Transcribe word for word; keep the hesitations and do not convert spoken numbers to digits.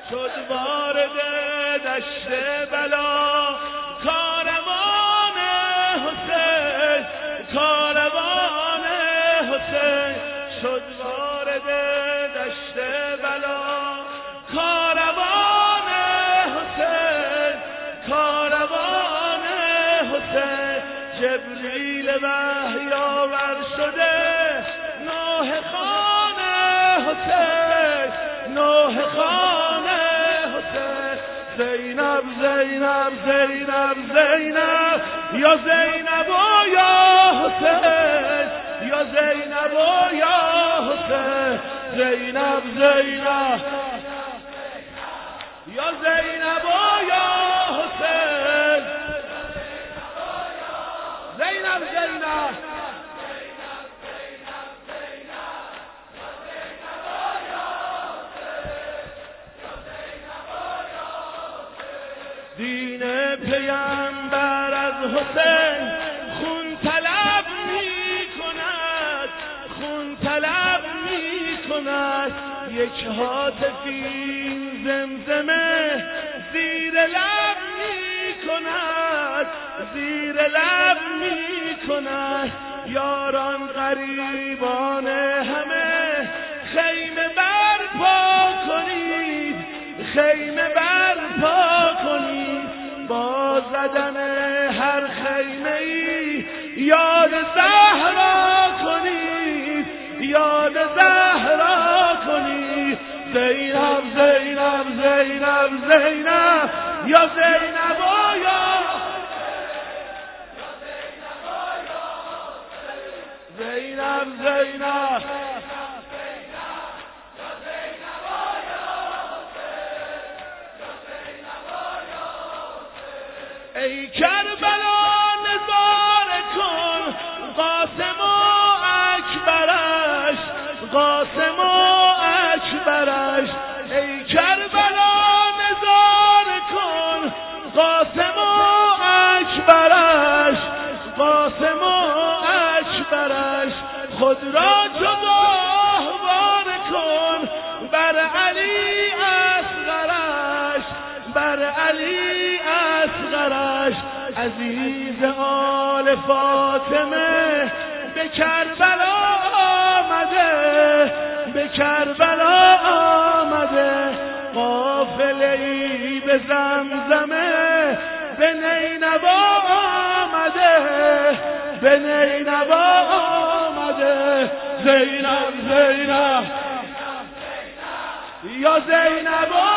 شد وارد دشت بلا کاروان حسین، کاروان حسین شد وارد دشت بلا کاروان حسین، کاروان حسین جبریل وحی آور شده نوح خان حسین، نوح خان حسین زینب زینب زینب زینب یا زینب و یا حسین، یا زینب و یا حسین زینب زینب یا زینب و یا حسین زینب زینب دین پیامبر از حسین خون طلب می کند، خون طلب می کند یک هاتفی زمزمه زیر لب می کند، زیر لب می کند یاران غریبان همه خیمه برپا کنید، خیمه برپا کنید با زدن هر خیمه ای یاد زهرا کنید، یاد زهرا کنید زینب زینب زینب زینب یا زینب و یا زینب زینب ای کربلا نظاره کن قاسم و اکبرش، قاسم و اکبرش ای کربلا نظاره کن قاسم و اکبرش، قاسم و اکبرش خود را جداوار کن بر علی اصغرش، بر علی اصغرش عزیز آل فاطمه به کربلا آمده، به کربلا آمده قافله‌ای به زمزمه به نینوا آمده، به نینوا آمده زینب زینب یا زینب